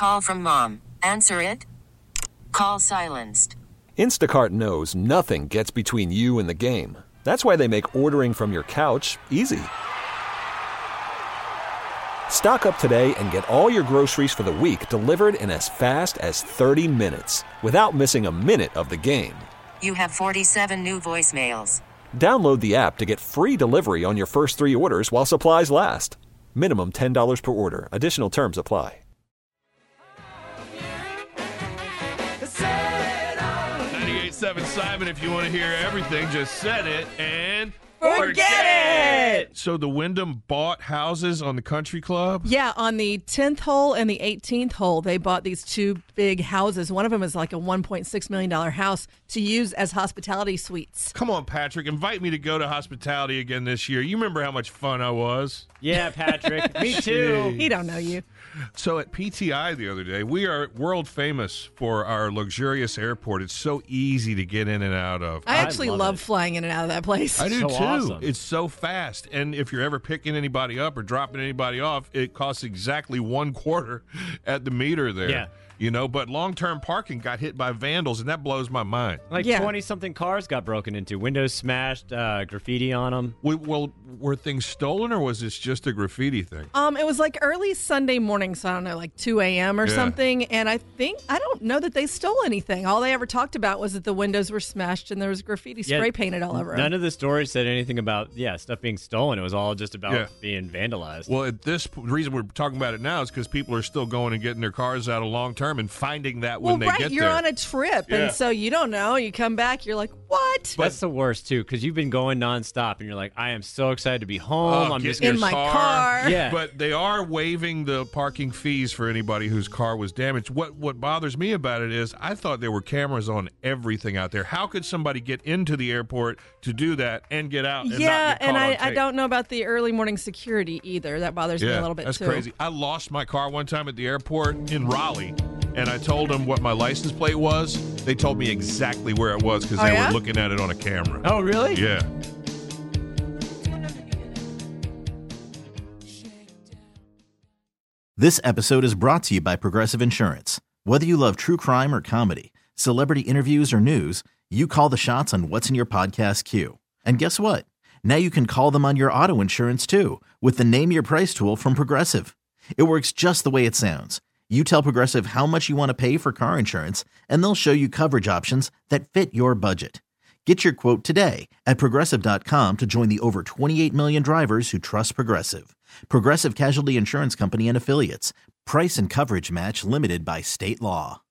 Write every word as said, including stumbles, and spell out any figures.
call from mom. Answer it. Call silenced. Instacart knows nothing gets between you and the game. That's why they make ordering from your couch easy. Stock up today and get all your groceries for the week delivered in as fast as thirty minutes without missing a minute of the game. You have forty-seven new voicemails. Download the app to get free delivery on your first three orders while supplies last. Minimum ten dollars per order. Additional terms apply. ninety-eight point seven Simon, if you want to hear everything, just set it and Forget it! So the Wyndham bought houses on the country club? Yeah, on the tenth hole and the eighteenth hole, they bought these two big houses. One of them is like a one point six million dollars house to use as hospitality suites. Come on, Patrick. Invite me to go to hospitality again this year. You remember how much fun I was? Yeah, Patrick. Me too. He don't know you. So at P T I the other day, we are world famous for our luxurious airport. It's so easy to get in and out of. I actually I love love it. flying in and out of that place. I do So too. awesome. It's so fast. And if you're ever picking anybody up or dropping anybody off, it costs exactly one quarter at the meter there. Yeah. You know, but long-term parking got hit by vandals, and that blows my mind. Like Yeah. twenty-something cars got broken into. Windows smashed, uh, graffiti on them. We, well, were things stolen, or was this just a graffiti thing? Um, it was like early Sunday morning, so I don't know, like two a.m. or Yeah. something. And I think, I don't know that they stole anything. All they ever talked about was that the windows were smashed and there was graffiti Yeah, spray painted all over None them. of the stories said anything about, yeah, stuff being stolen. It was all just about Yeah. being vandalized. Well, at this p- the reason we're talking about it now is because people are still going and getting their cars out of long-term and finding that Well, when they right, get you're there. on a trip, Yeah. and so you don't know. You come back, you're like, what? That's the worst, too, because you've been going nonstop, and you're like, I am so excited to be home. Oh, I'm get just in in going my to... car. Yeah. But they are waiving the parking fees for anybody whose car was damaged. What what bothers me about it is I thought there were cameras on everything out there. How could somebody get into the airport to do that and get out and Yeah, not get and caught I, on I tape? don't know about the early morning security either. That bothers me Yeah, a little bit that's too. crazy. I lost my car one time at the airport in Raleigh, and I told them what my license plate was. They told me exactly where it was because Oh, they yeah? were looking at it on a camera. Oh, really? Yeah. This episode is brought to you by Progressive Insurance. Whether you love true crime or comedy, celebrity interviews or news, you call the shots on what's in your podcast queue. And guess what? Now you can call them on your auto insurance too with the Name Your Price tool from Progressive. It works just the way it sounds. You tell Progressive how much you want to pay for car insurance, and they'll show you coverage options that fit your budget. Get your quote today at Progressive dot com to join the over twenty-eight million drivers who trust Progressive. Progressive Casualty Insurance Company and Affiliates. Price and coverage match limited by state law.